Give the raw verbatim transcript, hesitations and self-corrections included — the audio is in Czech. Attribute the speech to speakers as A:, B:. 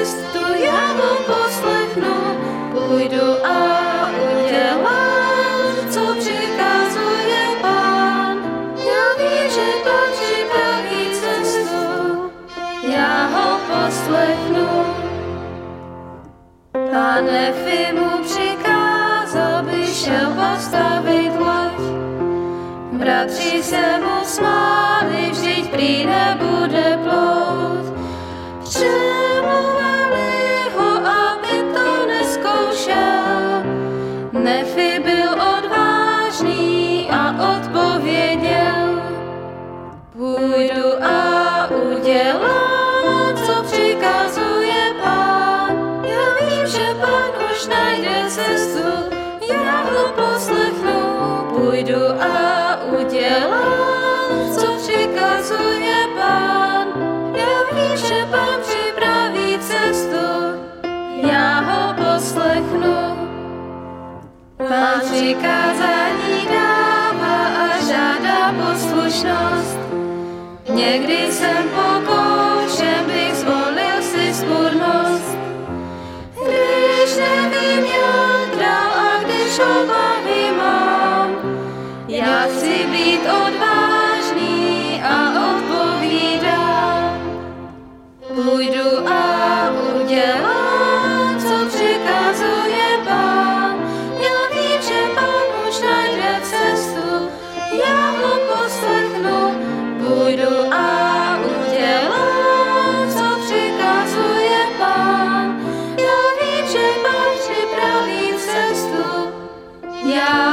A: cestu, já ho poslechnu, půjdu a udělám, co přikazuje Pán. Já vím, že Pán připraví cestu, já ho poslechnu. Pán Nefimu přikázal, by šel postavit loď. Bratři se mu smáli, vždyť prý nebude plout. Přemluvali ho, aby to neskoušel. Nefi byl odvážný a odpověděl: půjdu a udělám, co přikazuje Pán. Já vím, že Pán už najde cestu, já ho poslechnu, půjdu a udělám, co přikazuje Pán. Já vím, že Pán připraví cestu, já ho poslechnu. Pán přikázání dává a žádá poslušnost. Někdy jsem pokoušen, bych zvolil si smurnost. Když nevím jak dál a když obavy mám, já chci být odvážný a odpovídám. Půjdu a udělám, co přikazuje Pán. Já vím, že Pán už najde cestu, já ho poslechnu, půjdu a udělám, co přikazuje Pán. Já vím, že Pán připraví cestu, já